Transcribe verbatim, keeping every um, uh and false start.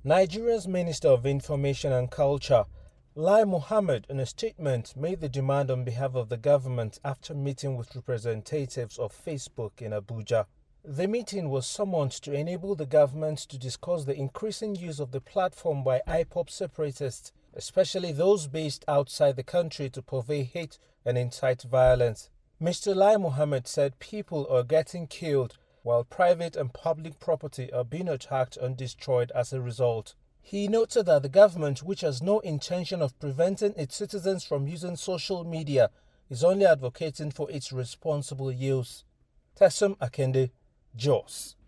Nigeria's Minister of Information and Culture, Lai Mohammed, in a statement, made the demand on behalf of the government after meeting with representatives of Facebook in Abuja. The meeting was summoned to enable the government to discuss the increasing use of the platform by I P O B separatists, especially those based outside the country, to purvey hate and incite violence. Mister Lai Mohammed said people are getting killed while private and public property are being attacked and destroyed as a result. He noted that the government, which has no intention of preventing its citizens from using social media, is only advocating for its responsible use. Tessom Akende, Jos.